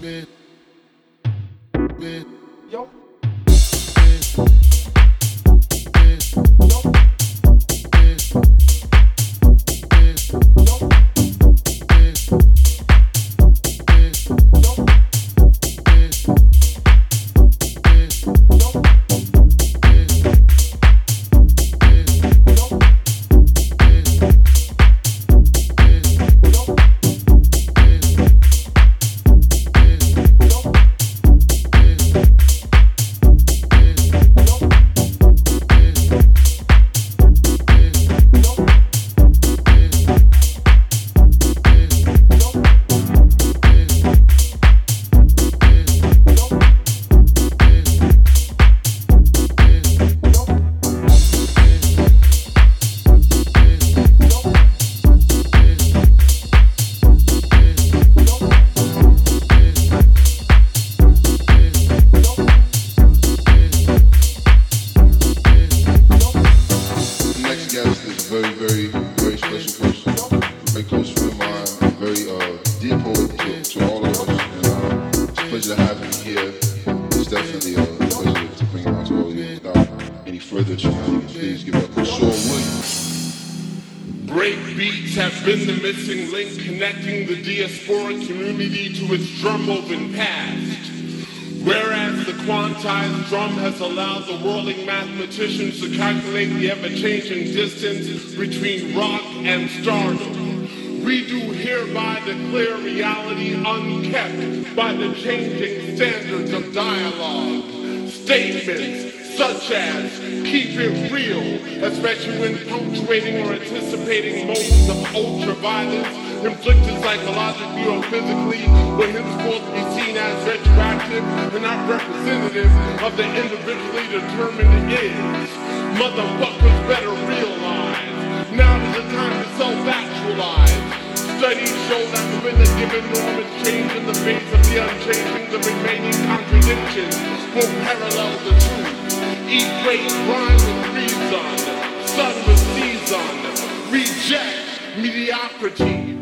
Yo. Been the missing link connecting the diasporic community to its drum-open past. Whereas the quantized drum has allowed the whirling mathematicians to calculate the ever-changing distance between rock and stardom, we do hereby declare reality unkept by the changing standards of dialogue. Statements such as keep it real, especially when punctuating or anticipating moments of ultra-violence inflicted psychologically or physically, will henceforth be seen as retroactive and not representative of the individually determined is. Motherfuckers better realize, now is the time to self-actualize. Studies show that within a given norm is change in the face of the unchanging, the remaining contradictions will parallel the truth. Equate rhyme with reason, sun with season, reject mediocrity.